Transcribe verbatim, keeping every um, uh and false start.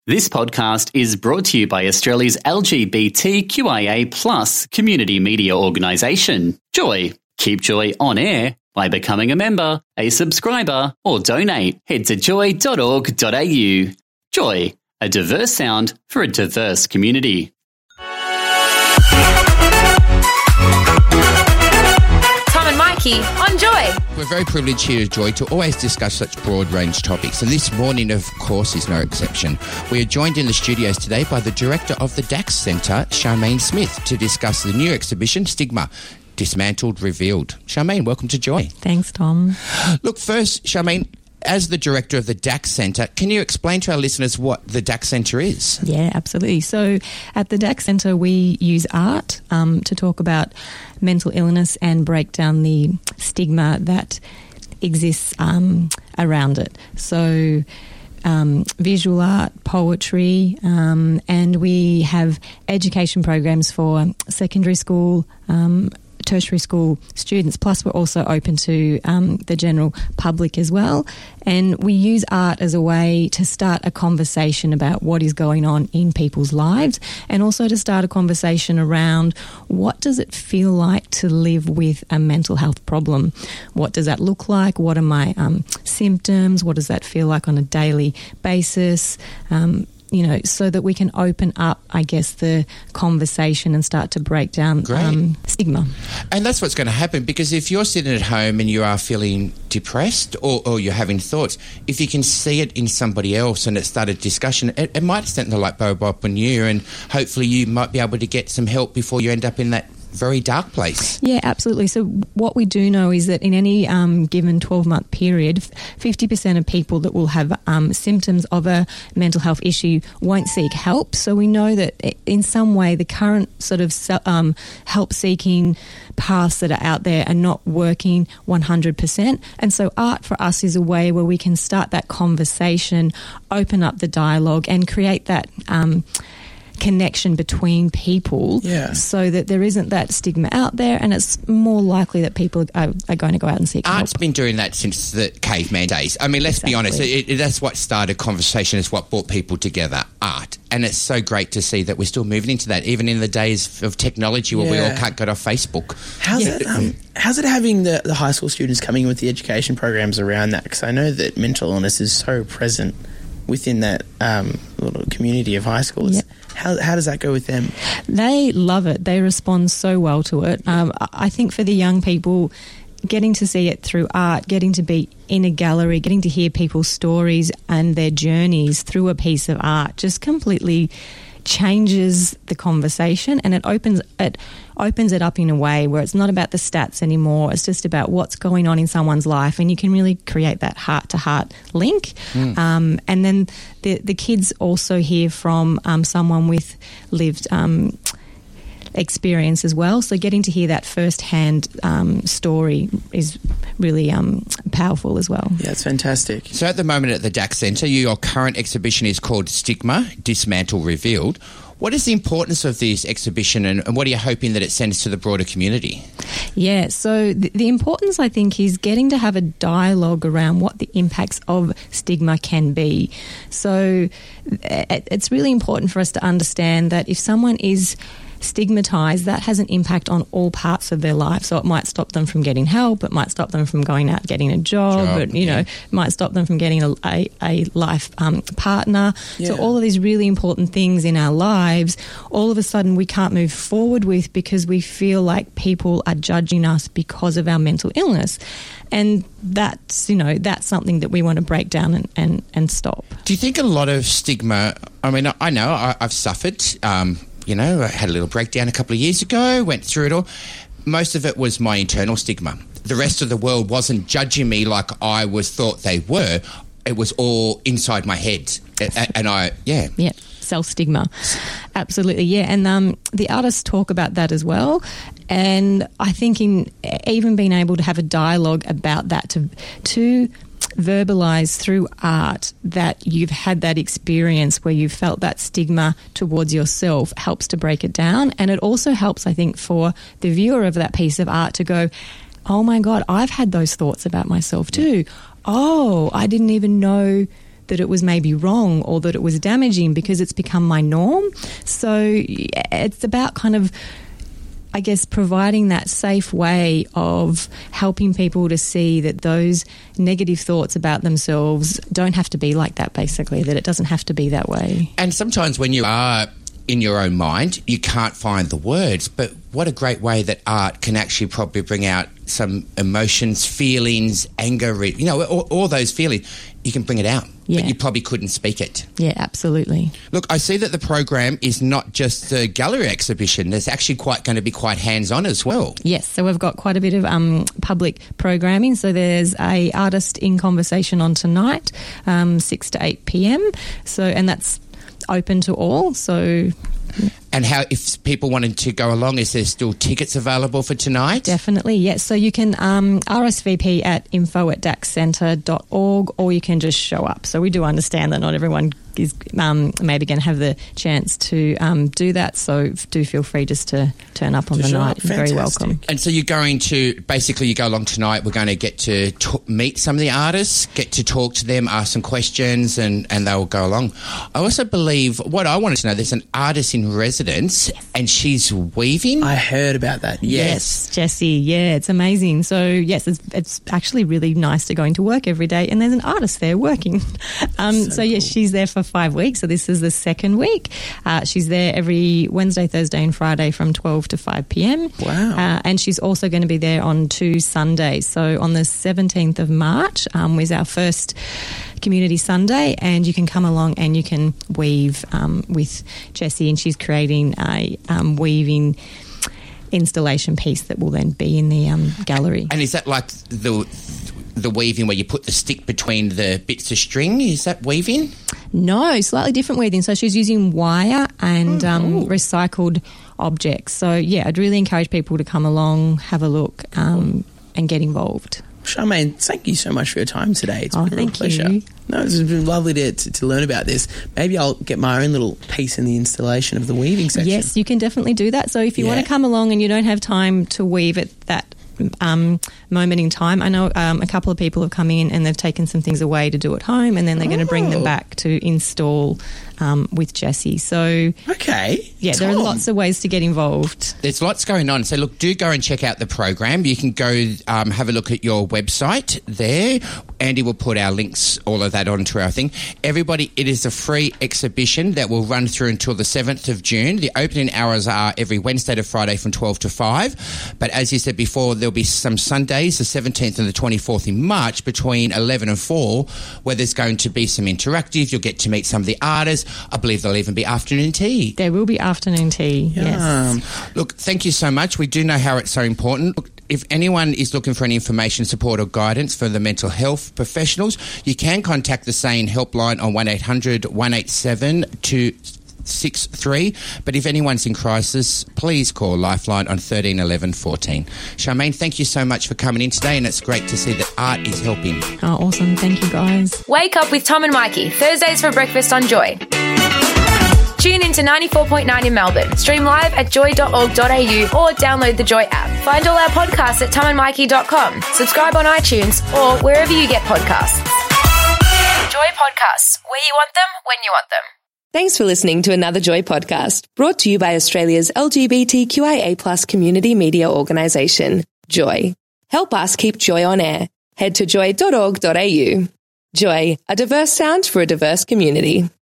This podcast is brought to you by Australia's L G B T Q I A plus community media organisation, Joy. Keep Joy on air by becoming a member, a subscriber, or donate. Head to joy dot org dot a u. Joy, a diverse sound for a diverse community. Tom and Mikey on Joy. We're very privileged here at Joy to always discuss such broad-range topics, and this morning, of course, is no exception. We are joined in the studios today by the director of the Dax Centre, Charmaine Smith, to discuss the new exhibition, Stigma, Dismantled, Revealed. Charmaine, welcome to Joy. Thanks, Tom. Look, first, Charmaine, as the director of the Dax Centre, can you explain to our listeners what the Dax Centre is? Yeah, absolutely. So at the Dax Centre, we use art um, to talk about mental illness and break down the stigma that exists um, around it. So um, visual art, poetry, um, and we have education programs for secondary school, um tertiary school students, plus we're also open to um, the general public as well. And we use art as a way to start a conversation about what is going on in people's lives, and also to start a conversation around what does it feel like to live with a mental health problem? What does that look like? What are my um, symptoms? What does that feel like on a daily basis? Um, you know, so that we can open up, I guess, the conversation and start to break down um, stigma. And that's what's going to happen, because if you're sitting at home and you are feeling depressed or, or you're having thoughts, if you can see it in somebody else and it started discussion, it, it might send the light bulb up on you, and hopefully you might be able to get some help before you end up in that very dark place. Yeah, absolutely. So what we do know is that in any um, given twelve-month period, fifty percent of people that will have um, symptoms of a mental health issue won't seek help. So we know that in some way the current sort of um, help-seeking paths that are out there are not working one hundred percent. And so art for us is a way where we can start that conversation, open up the dialogue, and create that um connection between people, yeah, so that there isn't that stigma out there, and it's more likely that people are, are going to go out and seek help. Art's been doing that since the caveman days. I mean, let's exactly. be honest, it, it, that's what started conversation, it's what brought people together, art. And it's so great to see that we're still moving into that, even in the days of technology where yeah. we all can't get off Facebook. How's, yeah. it, um, how's it having the, the high school students coming in with the education programs around that? Because I know that mental illness is so present within that um, little community of high schools. Yep. How, how does that go with them? They love it. They respond so well to it. Um, I think for the young people, getting to see it through art, getting to be in a gallery, getting to hear people's stories and their journeys through a piece of art just completely changes the conversation, and it opens it opens it up in a way where it's not about the stats anymore. It's just about what's going on in someone's life, and you can really create that heart-to-heart link. Mm. Um, and then the the kids also hear from um, someone with lived um, experience as well. So getting to hear that first-hand um, story is really um, powerful as well. Yeah, it's fantastic. So at the moment at the Dax Centre, your current exhibition is called Stigma, Dismantled, Revealed. What is the importance of this exhibition, and, and what are you hoping that it sends to the broader community? Yeah, so the, the importance, I think, is getting to have a dialogue around what the impacts of stigma can be. So it, it's really important for us to understand that if someone is stigmatised, that has an impact on all parts of their life. So it might stop them from getting help, it might stop them from going out getting a job, job it, you yeah. know, might stop them from getting a, a, a life um, partner. Yeah. So all of these really important things in our lives, all of a sudden we can't move forward with because we feel like people are judging us because of our mental illness. And that's, you know, that's something that we want to break down and, and, and stop. Do you think a lot of stigma, I mean, I know I, I've suffered, um, you know, I had a little breakdown a couple of years ago, went through it all. Most of it was my internal stigma. The rest of the world wasn't judging me like I was thought they were. It was all inside my head. And I, yeah. Yeah, self-stigma. Absolutely, yeah. And um, the artists talk about that as well. And I think in even being able to have a dialogue about that, to to verbalise through art that you've had that experience where you felt that stigma towards yourself helps to break it down. And it also helps, I think, for the viewer of that piece of art to go, oh my God, I've had those thoughts about myself too. Oh, I didn't even know that it was maybe wrong or that it was damaging because it's become my norm. So it's about kind of, I guess, providing that safe way of helping people to see that those negative thoughts about themselves don't have to be like that, basically, that it doesn't have to be that way. And sometimes when you are in your own mind, you can't find the words, but what a great way that art can actually probably bring out some emotions, feelings, anger, you know, all, all those feelings. You can bring it out, yeah. but you probably couldn't speak it. Yeah, absolutely. Look, I see that the program is not just the gallery exhibition. There's actually quite going to be quite hands-on as well. Yes, so we've got quite a bit of um, public programming. So there's a artist in conversation on tonight, um, six to eight p.m. So, and that's open to all. So. And how, if people wanted to go along, is there still tickets available for tonight? Definitely, yes. So you can um, R S V P at info at dax centre dot org, or you can just show up. So we do understand that not everyone is um, maybe going to have the chance to um, do that. So do feel free just to turn up on To the show night. up. You're very Fantastic. welcome. And so you're going to, basically you go along tonight, we're going to get to t- meet some of the artists, get to talk to them, ask some questions, and, and they'll go along. I also believe, what I wanted to know, there's an artist in residence, yes. and she's weaving. I heard about that, yes. Yes, Jessie, yeah, it's amazing. So, yes, it's, it's actually really nice to go into work every day, and there's an artist there working. Um, so, so, yes, cool. She's there for five weeks, so this is the second week. Uh, she's there every Wednesday, Thursday and Friday from twelve to five p.m. Wow. Uh, and she's also going to be there on two Sundays. So on the seventeenth of March um, was our first Community Sunday, and you can come along and you can weave um, with Jessie, and she's creating a um, weaving installation piece that will then be in the um, gallery. And is that like the the weaving where you put the stick between the bits of string? Is that weaving? No, slightly different weaving. So she's using wire and um, recycled objects. So, yeah, I'd really encourage people to come along, have a look um, and get involved. Charmaine, thank you so much for your time today. It's oh, been a real thank pleasure. You. No, it's been lovely to, to, to learn about this. Maybe I'll get my own little piece in the installation of the weaving section. Yes, you can definitely do that. So if you yeah. want to come along and you don't have time to weave at that um, moment in time, I know um, a couple of people have come in and they've taken some things away to do at home, and then they're oh. going to bring them back to install um, with Jessie. So, okay, yeah, Tom. there are lots of ways to get involved. There's lots going on. So, look, do go and check out the program. You can go um, have a look at your website there. Andy will put our links, all of that, onto our thing. Everybody, it is a free exhibition that will run through until the seventh of June. The opening hours are every Wednesday to Friday from twelve to five. But as you said before, there'll be some Sundays, the seventeenth and the twenty-fourth in March, between eleven and four, where there's going to be some interactive. You'll get to meet some of the artists. I believe there'll even be afternoon tea. There will be afternoon tea, Yum. yes. Look, thank you so much. We do know how it's so important. Look, if anyone is looking for any information, support or guidance for the mental health professionals, you can contact the SANE helpline on one eight hundred one eight seven two six three. But if anyone's in crisis, please call Lifeline on thirteen eleven fourteen. Charmaine, thank you so much for coming in today, and it's great to see that art is helping. Oh, awesome. Thank you, guys. Wake up with Tom and Mikey, Thursdays for breakfast on Joy. Tune in to ninety-four point nine in Melbourne. Stream live at joy dot org dot a u or download the Joy app. Find all our podcasts at tom and mikey dot com. Subscribe on iTunes or wherever you get podcasts. Joy Podcasts, where you want them, when you want them. Thanks for listening to another Joy podcast, brought to you by Australia's L G B T Q I A plus community media organisation, Joy. Help us keep Joy on air. Head to joy dot org dot a u. Joy, a diverse sound for a diverse community.